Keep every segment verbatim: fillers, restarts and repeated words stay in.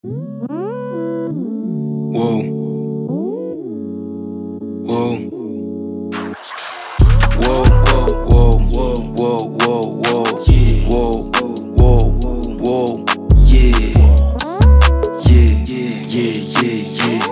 Wow. Wow. Wow, wow, wow, wow, wow, wow, wow, yeah. Wow, wow, wow, yeah. Yeah, yeah, yeah, yeah,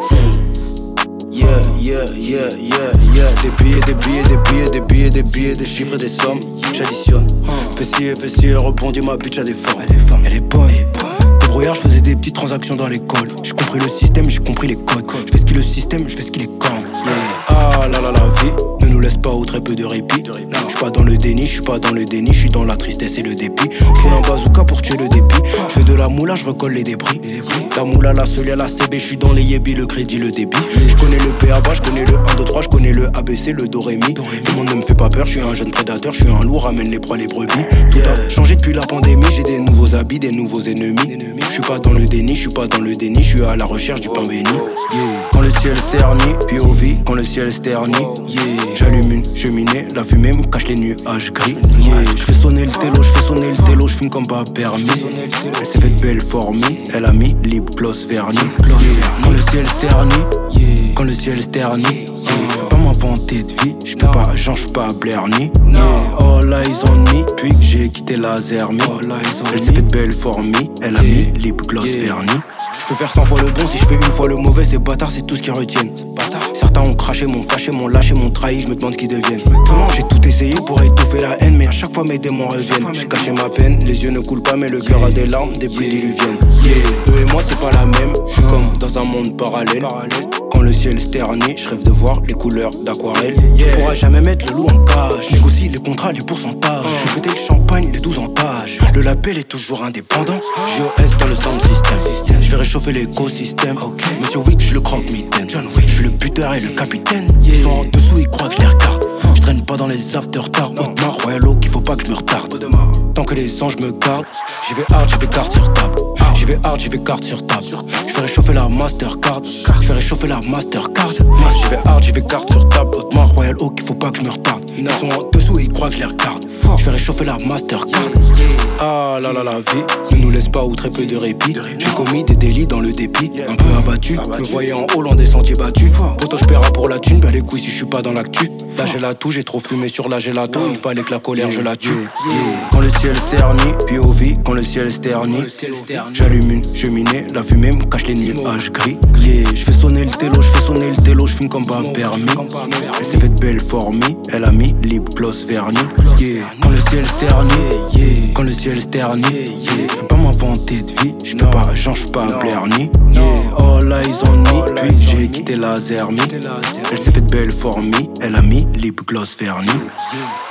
yeah. Yeah, yeah, yeah, yeah. Des billets, des billets, des billets, des billets, des billets, des chiffres et des sommes. J'additionne. Fais ci et fais ci, rebondis, ma bitch a des formes. Elle est bonne. Débrouillard, je faisais des petites transactions dans l'école. J'ai compris le système, j'ai compris les codes. Je fais ce qui le système, je fais ce qui les corne. Yeah. Ah là là, la vie ne nous laisse pas ou très peu de répit. Je suis pas dans le déni, je suis pas dans le déni, je suis dans la tristesse et le dépit. Je roule un bazooka pour tuer le dépit. Je fais de la moula, je recolle les débris. La moula, la seule, la C B, je suis dans les yébis, le crédit, le débit. Je connais le P A B A, je connais le un, deux, trois, je connais le A B C, le Do, Ré, Mi. Tout le monde ne me fait pas peur, je suis un jeune prédateur, je suis un loup, ramène les proies, les brebis. Tout a changé depuis la pandémie, j'ai des nouveaux habits, des nouveaux ennemis. Je suis pas dans le déni, je suis pas dans le déni, je suis à la recherche du pain béni. Yeah. Quand le ciel se ternit, P O V, quand le ciel se ternit, yeah. J'allume une cheminée, la fumée me cache les nuages gris. Yeah. Je fais sonner le télo, je fais sonner le télo, je fume comme pas permis. Elle s'est faite belle formie, elle a mis lip gloss vernis. Yeah. Quand le ciel se ternit, yeah. Quand le ciel se ternit, yeah. Pas m'inventer de vie, je peux pas, j'en j'suis pas blerni. Yeah. All eyes on me, puis j'ai quitté la zermie. Elle s'est faite belle formie, elle a mis lip gloss vernis. Je peux faire cent fois le bon, si je fais une fois le mauvais, ces bâtards c'est tout ce qu'ils retiennent. Certains ont craché, m'ont fâché, m'ont lâché, m'ont trahi, je me demande ce qu'ils deviennent. J'ai tout essayé pour étouffer la haine, mais à chaque fois mes démons reviennent. J'ai caché ma peine, les yeux ne coulent pas, mais le cœur a des larmes, des pluies diluviennes. Yeah, eux et moi c'est pas la même, je suis comme dans un monde parallèle. Quand le ciel se ternit, je rêve de voir les couleurs d'aquarelle. Tu pourras jamais mettre le loup en cage, négocie les contrats, les pourcentages. Je fais péter le champagne, les douze entages. Le label est toujours indépendant, J O S dans le sound system. Je vais réchauffer l'écosystème. Monsieur Wick, je le croque-mitaine. Je suis le buteur et le capitaine. Ils sont en dessous, ils croient que je les regarde. Je traîne pas dans les after-tard. Haute-mar, Royal Oak, qu'il faut pas que je me retarde. Tant que les anges me gardent, j'y vais hard, j'y vais carte sur table. J'y vais hard, j'y vais carte sur table. Je vais réchauffer la Mastercard. Je vais réchauffer la Mastercard. J'y vais hard, j'y vais carte sur table. Haute-mar, Royal Oak, qu'il faut pas que je me retarde. Ils sont en dessous et ils croient que je les regarde. Je vais réchauffer la Mastercard. Ah là là, la vie ne nous laisse pas ou très peu de répit. J'ai commis des délits dans le dépit, un peu abattu. Me voyais en haut, loin des sentiers battus. Autant je paierai pour la thune, bah les couilles si je suis pas dans l'actu. Là j'ai la toux, j'ai trop fumé sur la gelato. Il fallait que la colère je la tue. Yeah. Quand le ciel se ternit, P O V, quand le ciel se ternit, j'allume une cheminée, la fumée me cache les nuages gris. Yeah. Je fais sonner le télo, je fais sonner le télo, je fume comme pas permis. Elle s'est faite belle formie, elle a mis lip gloss vernis. Yeah. Quand le ciel se ternit, yeah. Quand le ciel se ternit, yeah. Je peux pas m'inventer de vie, je peux pas, j'en j'suis pas blerni. Yeah. All eyes on me, puis j'ai quitté la zermie. Elle s'est faite belle formie, elle a mis lip gloss vernis.